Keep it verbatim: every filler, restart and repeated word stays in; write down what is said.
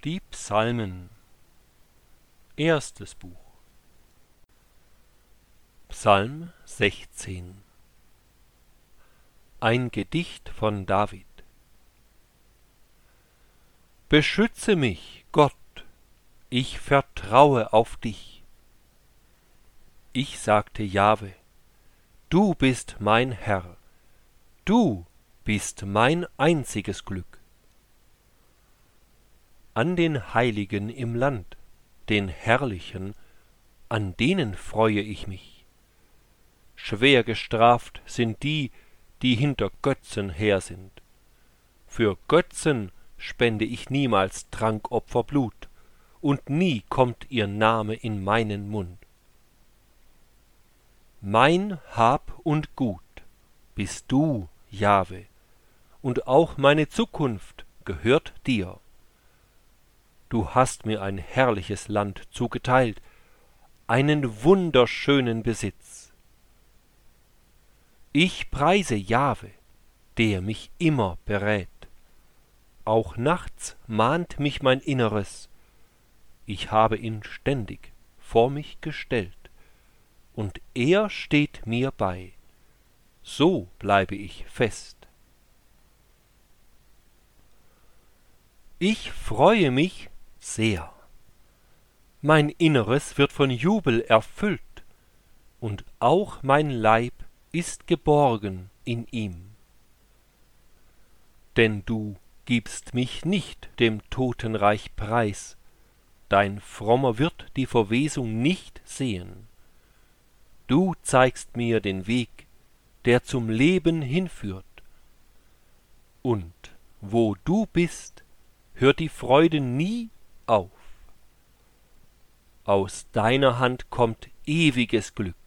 Die Psalmen. Erstes Buch. Psalm sechzehn. Ein Gedicht von David. Beschütze mich, Gott, ich vertraue auf dich. Ich sagte Jahwe, du bist mein Herr, du bist mein einziges Glück. An den Heiligen im Land, den Herrlichen, an denen freue ich mich. Schwer gestraft sind die, die hinter Götzen her sind. Für Götzen spende ich niemals Trankopfer Blut, und nie kommt ihr Name in meinen Mund. Mein Hab und Gut bist du, Jahwe, und auch meine Zukunft gehört dir. Du hast mir ein herrliches Land zugeteilt, einen wunderschönen Besitz. Ich preise Jahwe, der mich immer berät. Auch nachts mahnt mich mein Inneres. Ich habe ihn ständig vor mich gestellt, und er steht mir bei. So bleibe ich fest. Ich freue mich sehr. Mein Inneres wird von Jubel erfüllt, und auch mein Leib ist geborgen in ihm. Denn du gibst mich nicht dem Totenreich preis, dein Frommer wird die Verwesung nicht sehen. Du zeigst mir den Weg, der zum Leben hinführt. Und wo du bist, hört die Freude nie auf. Aus deiner Hand kommt ewiges Glück.